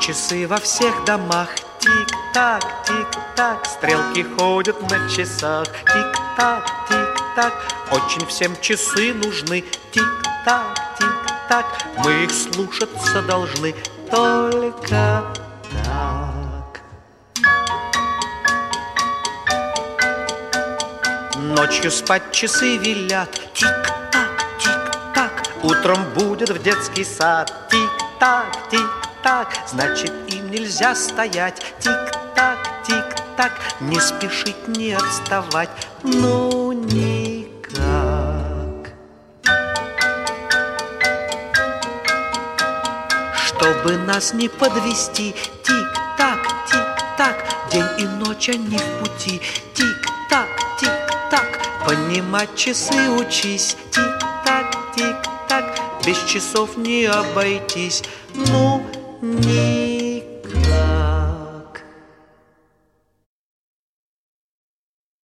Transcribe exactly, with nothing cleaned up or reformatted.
Часы во всех домах. Тик-так, тик-так, стрелки ходят на часах. Тик-так, тик-так, очень всем часы нужны. Тик-так, тик-так, мы их слушаться должны. Только так. Ночью спать часы велят. Тик-так, тик-так, утром будет в детский сад. Тик-так, тик-так, значит им нельзя стоять. Тик-так, тик-так, не спешить, не отставать. Ну никак. Чтобы нас не подвести. Тик-так, тик-так, день и ночь они в пути. Тик-так, тик-так, понимать часы учись. Тик-так, тик-так, без часов не обойтись. Ну, не